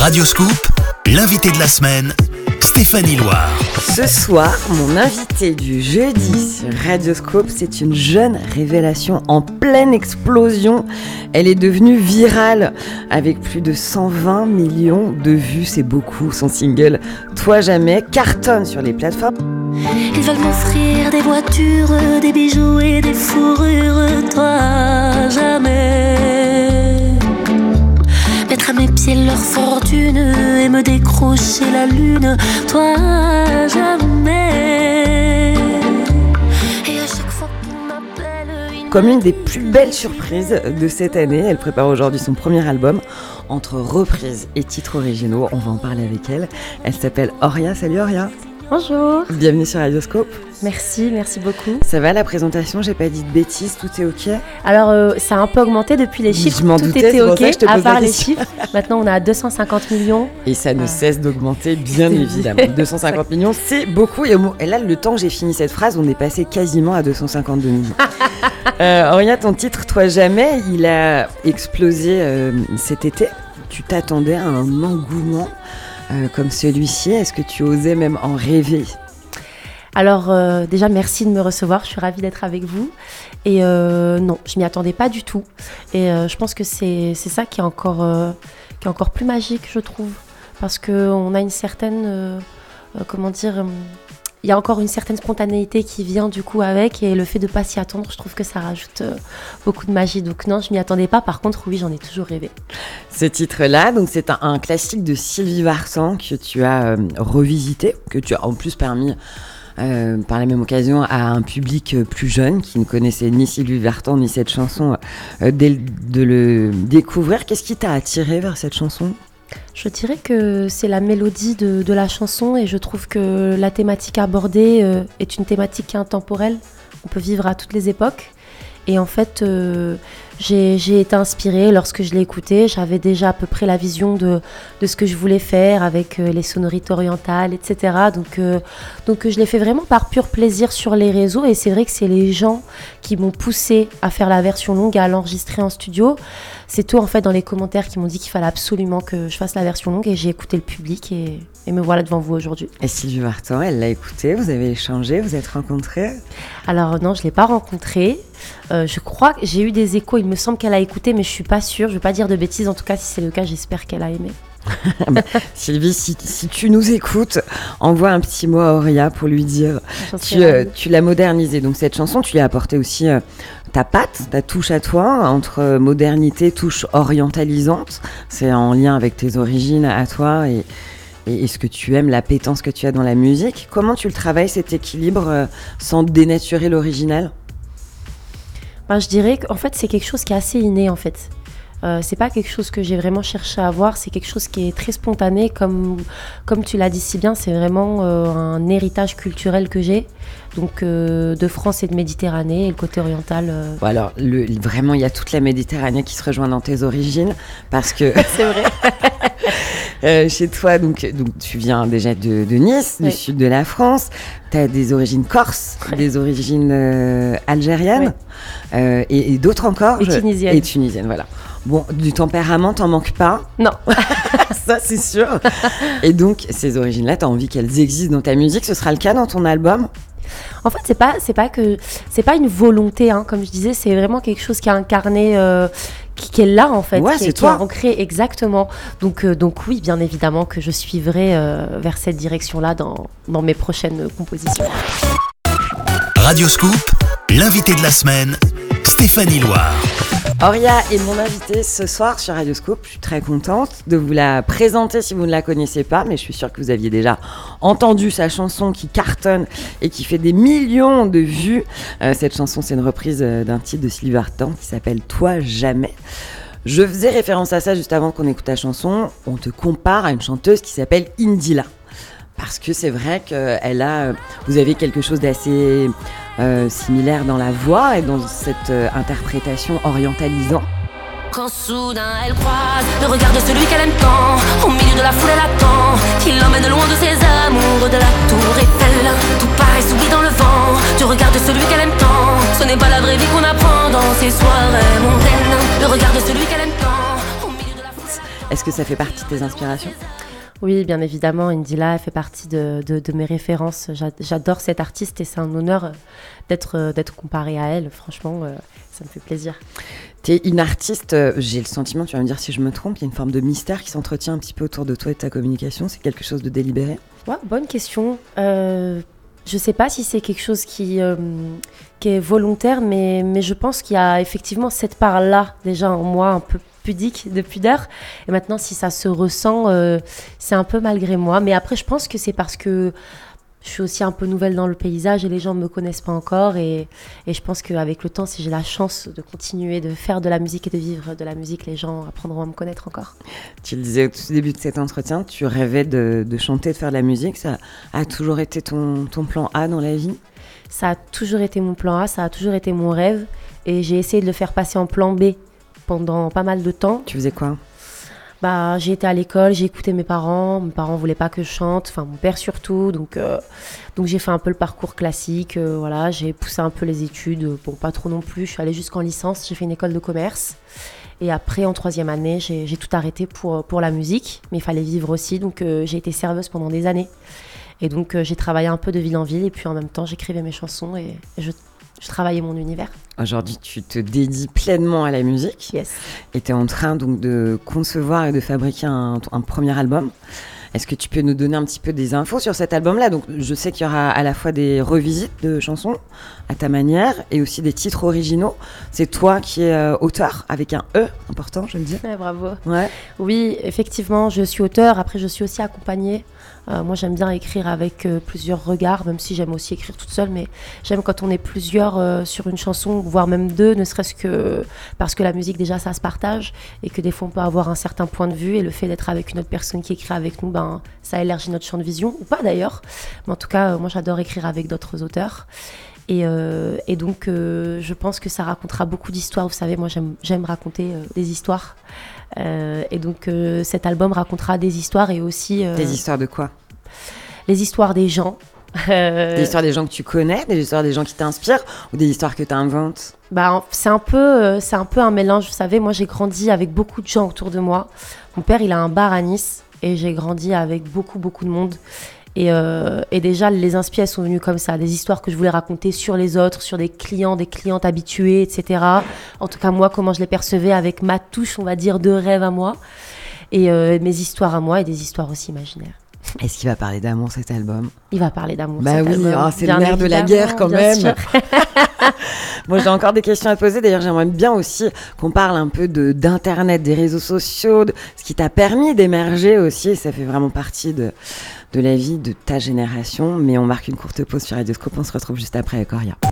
Radio Scoop, l'invité de la semaine, Stéphanie Loire. Ce soir, mon invité du jeudi sur Radio Scoop, c'est une jeune révélation en pleine explosion. Elle est devenue virale avec plus de 120 millions de vues, c'est beaucoup. Son single « Toi jamais » cartonne sur les plateformes. Ils veulent m'offrir des voitures, des bijoux et des fourrures. Toi jamais. Mettre à mes pieds leur fortune et me décrocher la lune. Toi jamais. Et à chaque fois qu'ils m'appellent, Comme une des plus belles surprises de cette année, elle prépare aujourd'hui son premier album. Entre reprises et titres originaux, on va en parler avec elle. Elle s'appelle Auria. Salut Auria. Bonjour. Bienvenue sur Radio Scoop. Merci beaucoup. Ça va la présentation, j'ai pas dit de bêtises, tout est ok? Alors ça a un peu augmenté depuis les chiffres, Je m'en tout doutais, était c'est pour ok, ça que je te à pose part la les question. chiffres. Maintenant on a 250 millions. Et ça ne cesse d'augmenter, bien évidemment. 250 millions, c'est beaucoup. Et là, le temps que j'ai fini cette phrase, on est passé quasiment à 252 millions. Auria, ton titre, Toi jamais, il a explosé cet été. Tu t'attendais à un engouement comme celui-ci. Est-ce que tu osais même en rêver? Alors déjà merci de me recevoir, je suis ravie d'être avec vous. Et non, je m'y attendais pas du tout. Et je pense que c'est ça qui est encore plus magique, je trouve. Parce qu'on a une certaine... il y a encore une certaine spontanéité qui vient du coup avec, et le fait de pas s'y attendre, je trouve que ça rajoute beaucoup de magie. Donc non, je m'y attendais pas. Par contre, oui, j'en ai toujours rêvé. Ce titre-là, donc c'est un classique de Sylvie Vartan que tu as revisité, que tu as en plus permis par la même occasion à un public plus jeune qui ne connaissait ni Sylvie Vartan ni cette chanson de le découvrir. Qu'est-ce qui t'a attiré vers cette chanson ? Je dirais que c'est la mélodie de la chanson, et je trouve que la thématique abordée est une thématique qui est intemporelle. On peut vivre à toutes les époques. Et en fait, j'ai été inspirée lorsque je l'ai écoutée. J'avais déjà à peu près la vision de ce que je voulais faire avec les sonorités orientales, etc. Donc je l'ai fait vraiment par pur plaisir sur les réseaux. Et c'est vrai que c'est les gens qui m'ont poussée à faire la version longue, à l'enregistrer en studio. C'est eux, en fait, dans les commentaires qui m'ont dit qu'il fallait absolument que je fasse la version longue. Et j'ai écouté le public et me voilà devant vous aujourd'hui. Et Sylvie Vartan, elle l'a écouté, vous avez échangé, vous êtes rencontrés? Alors non, je ne l'ai pas rencontrée. Je crois que j'ai eu des échos, il me semble qu'elle a écouté, mais je ne suis pas sûre. Je ne veux pas dire de bêtises, en tout cas, si c'est le cas, j'espère qu'elle a aimé. Sylvie, si tu nous écoutes, envoie un petit mot à Auria pour lui dire. Tu l'as modernisée, donc cette chanson, tu lui as apporté aussi ta patte, ta touche à toi, entre modernité, touche orientalisante. C'est en lien avec tes origines à toi et ce que tu aimes, l'appétence que tu as dans la musique. Comment tu le travailles, cet équilibre, sans dénaturer l'original? Je dirais qu'en fait, c'est quelque chose qui est assez inné, en fait. C'est pas quelque chose que j'ai vraiment cherché à avoir, c'est quelque chose qui est très spontané, comme tu l'as dit si bien, c'est vraiment un héritage culturel que j'ai, donc de France et de Méditerranée, et le côté oriental. Bon, alors, vraiment, il y a toute la Méditerranée qui se rejoint dans tes origines, parce que... C'est vrai. Chez toi, donc tu viens déjà de Nice, du sud de la France. Tu as des origines corses, des origines algériennes, et d'autres encore. Et tunisiennes. Et tunisiennes, voilà. Bon, du tempérament, t'en manques pas? Non. Ça, c'est sûr. Et donc, ces origines-là, t'as envie qu'elles existent dans ta musique. Ce sera le cas dans ton album? En fait, c'est pas une volonté, hein, comme je disais, c'est vraiment quelque chose qui est incarné, qui est là, en fait, ouais, qui est ancré, exactement. Donc oui, bien évidemment que je suivrai vers cette direction-là dans mes prochaines compositions. Radio Scoop, l'invité de la semaine, Stéphanie Loire. Auria est mon invitée ce soir sur Radio Scoop. Je suis très contente de vous la présenter si vous ne la connaissez pas, mais je suis sûre que vous aviez déjà entendu sa chanson qui cartonne et qui fait des millions de vues. Cette chanson, c'est une reprise d'un titre de Sylvie Vartan qui s'appelle « Toi jamais ». Je faisais référence à ça juste avant qu'on écoute la chanson. On te compare à une chanteuse qui s'appelle Indila. Parce que c'est vrai que vous avez quelque chose d'assez similaire dans la voix et dans cette interprétation orientalisante. Quand soudain elle croise le regard de celui qu'elle aime tant, au milieu de la foule elle attend qu'il l'emmène loin de ses amours, de la tour Eiffel. Tout paraît s'oublie dans le vent du regard de celui qu'elle aime tant. Ce n'est pas la vraie vie qu'on apprend dans ces soirées mondaines. Le regard de celui qu'elle aime tant, au milieu de la foule. Est-ce que ça fait partie de tes inspirations ? Oui, bien évidemment, Indila, elle fait partie de mes références. J'adore cette artiste et c'est un honneur d'être comparée à elle. Franchement, ça me fait plaisir. Tu es une artiste, j'ai le sentiment, tu vas me dire si je me trompe, il y a une forme de mystère qui s'entretient un petit peu autour de toi et de ta communication. C'est quelque chose de délibéré ? Ouais, bonne question. Je sais pas si c'est quelque chose qui est volontaire, mais je pense qu'il y a effectivement cette part-là déjà en moi, un peu pudique, de pudeur. Et maintenant, si ça se ressent, c'est un peu malgré moi. Mais après, je pense que c'est parce que je suis aussi un peu nouvelle dans le paysage et les gens ne me connaissent pas encore. Et je pense qu'avec le temps, si j'ai la chance de continuer de faire de la musique et de vivre de la musique, les gens apprendront à me connaître encore. Tu le disais au tout début de cet entretien, tu rêvais de chanter, de faire de la musique. Ça a toujours été ton plan A dans la vie ? Ça a toujours été mon plan A, ça a toujours été mon rêve. Et j'ai essayé de le faire passer en plan B pendant pas mal de temps. Tu faisais quoi ? J'ai été à l'école, j'ai écouté mes parents voulaient pas que je chante, enfin mon père surtout, donc j'ai fait un peu le parcours classique, voilà, j'ai poussé un peu les études, bon pas trop non plus, je suis allée jusqu'en licence, j'ai fait une école de commerce, et après en 3e année j'ai tout arrêté pour la musique, mais il fallait vivre aussi, donc j'ai été serveuse pendant des années, et donc j'ai travaillé un peu de ville en ville, et puis en même temps j'écrivais mes chansons, et je travaillais mon univers. Aujourd'hui, tu te dédies pleinement à la musique. Yes. Et tu es en train donc de concevoir et de fabriquer un premier album. Est-ce que tu peux nous donner un petit peu des infos sur cet album-là ? Donc, je sais qu'il y aura à la fois des revisites de chansons à ta manière et aussi des titres originaux. C'est toi qui es auteur, avec un E important, je le dis. Ouais, bravo. Ouais. Oui, effectivement, je suis auteur. Après, je suis aussi accompagnée. Moi, j'aime bien écrire avec plusieurs regards, même si j'aime aussi écrire toute seule. Mais j'aime quand on est plusieurs sur une chanson, voire même deux, ne serait-ce que parce que la musique, déjà, ça se partage et que des fois, on peut avoir un certain point de vue. Et le fait d'être avec une autre personne qui écrit avec nous, ça élargit notre champ de vision, ou pas d'ailleurs. Mais en tout cas, moi, j'adore écrire avec d'autres auteurs. Et donc, je pense que ça racontera beaucoup d'histoires. Vous savez, moi, j'aime raconter des histoires. Et donc, cet album racontera des histoires et aussi... Des histoires de quoi ? Les histoires des gens. Des histoires des gens que tu connais, des histoires des gens qui t'inspirent ou des histoires que tu inventes ? C'est un peu un mélange. Vous savez, moi, j'ai grandi avec beaucoup de gens autour de moi. Mon père, il a un bar à Nice et j'ai grandi avec beaucoup, beaucoup de monde. Et déjà, les inspirations sont venues comme ça, des histoires que je voulais raconter sur les autres, sur des clients, des clientes habituées, etc. En tout cas, moi, comment je les percevais avec ma touche, on va dire, de rêve à moi. Et mes histoires à moi et des histoires aussi imaginaires. Est-ce qu'il va parler d'amour, cet album ? Il va parler d'amour, cet album. C'est le nerf de la guerre, quand même. Moi, j'ai encore des questions à te poser. D'ailleurs, j'aimerais bien aussi qu'on parle un peu d'Internet, des réseaux sociaux, de ce qui t'a permis d'émerger aussi. Ça fait vraiment partie de la vie de ta génération. Mais on marque une courte pause sur Radio Scoop. On se retrouve juste après avec Auria.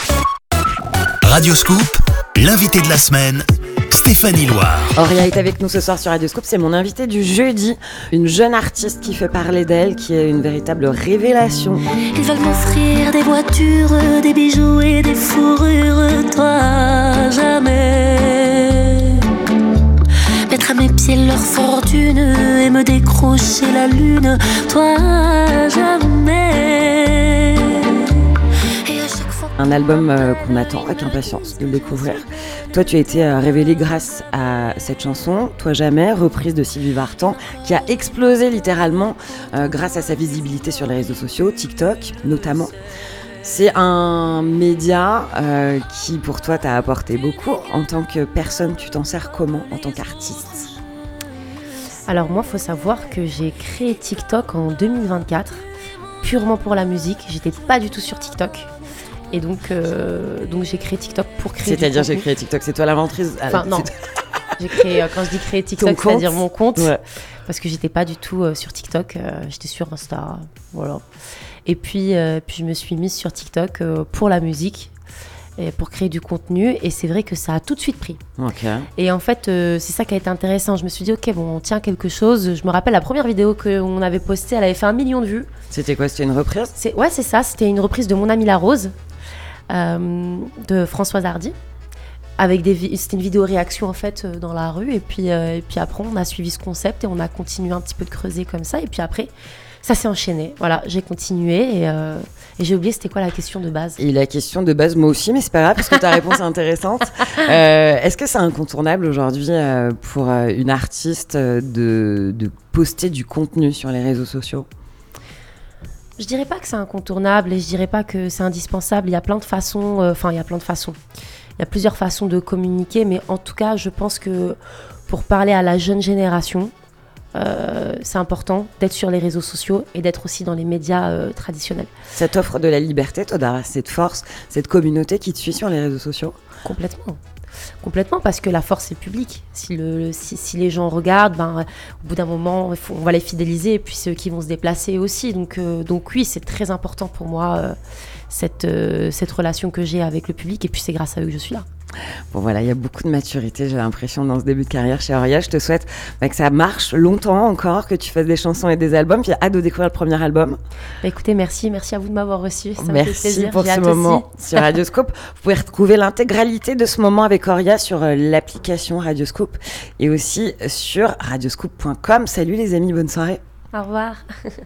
Radio Scoop, l'invité de la semaine, Stéphanie Loire. Auria est avec nous ce soir sur Radio Scoop. C'est mon invitée du jeudi. Une jeune artiste qui fait parler d'elle, qui est une véritable révélation. Ils veulent m'offrir des voitures, des bijoux et des fourrures. Toi, jamais. Mettre à mes pieds leur fortune et me décrocher la lune. Toi, jamais. Un album qu'on attend avec impatience de le découvrir. Toi, tu as été révélée grâce à cette chanson, Toi jamais, reprise de Sylvie Vartan, qui a explosé littéralement grâce à sa visibilité sur les réseaux sociaux, TikTok notamment. C'est un média qui, pour toi, t'a apporté beaucoup. En tant que personne, tu t'en sers comment en tant qu'artiste ? Alors moi, il faut savoir que j'ai créé TikTok en 2024, purement pour la musique. J'étais pas du tout sur TikTok. Et donc j'ai créé TikTok pour créer. C'est-à-dire j'ai créé TikTok, c'est toi l'inventrice ? Enfin non, j'ai créé, quand je dis créer TikTok, c'est-à-dire mon compte, ouais. Parce que j'étais pas du tout sur TikTok, j'étais sur Insta, voilà. Et puis je me suis mise sur TikTok pour la musique, et pour créer du contenu, et c'est vrai que ça a tout de suite pris. Okay. Et en fait, c'est ça qui a été intéressant. Je me suis dit, ok, bon, on tient quelque chose. Je me rappelle la première vidéo qu'on avait postée, elle avait fait 1 million de vues. C'était quoi ? C'était une reprise ? Ouais, c'est ça, c'était une reprise de Mon Amie la Rose. De Françoise Hardy, c'était une vidéo réaction en fait dans la rue, et puis après on a suivi ce concept et on a continué un petit peu de creuser comme ça, et puis après Ça s'est enchaîné. Voilà, j'ai continué et j'ai oublié c'était quoi la question de base. Et la question de base, moi aussi, mais c'est pas grave parce que ta réponse est intéressante. Est-ce que c'est incontournable aujourd'hui pour une artiste de poster du contenu sur les réseaux sociaux ? Je dirais pas que c'est incontournable et je dirais pas que c'est indispensable. Il y a plein de façons. Il y a plusieurs façons de communiquer, mais en tout cas, je pense que pour parler à la jeune génération, c'est important d'être sur les réseaux sociaux et d'être aussi dans les médias traditionnels. Ça t'offre de la liberté, toi, d'avoir cette force, cette communauté qui te suit sur les réseaux sociaux ? Complètement, parce que la force c'est le public. Si les gens regardent, au bout d'un moment, on va les fidéliser et puis c'est eux qui vont se déplacer aussi. Donc oui, c'est très important pour moi cette relation que j'ai avec le public et puis c'est grâce à eux que je suis là. Bon voilà, il y a beaucoup de maturité, j'ai l'impression, dans ce début de carrière chez Auria. Je te souhaite que ça marche longtemps encore, que tu fasses des chansons et des albums. Puis hâte de découvrir le premier album. Écoutez, merci à vous de m'avoir reçu. Ça me fait plaisir. Merci pour ce moment sur Radioscope. Vous pouvez retrouver l'intégralité de ce moment avec Auria sur l'application Radioscope et aussi sur radioscope.com. Salut les amis, bonne soirée. Au revoir.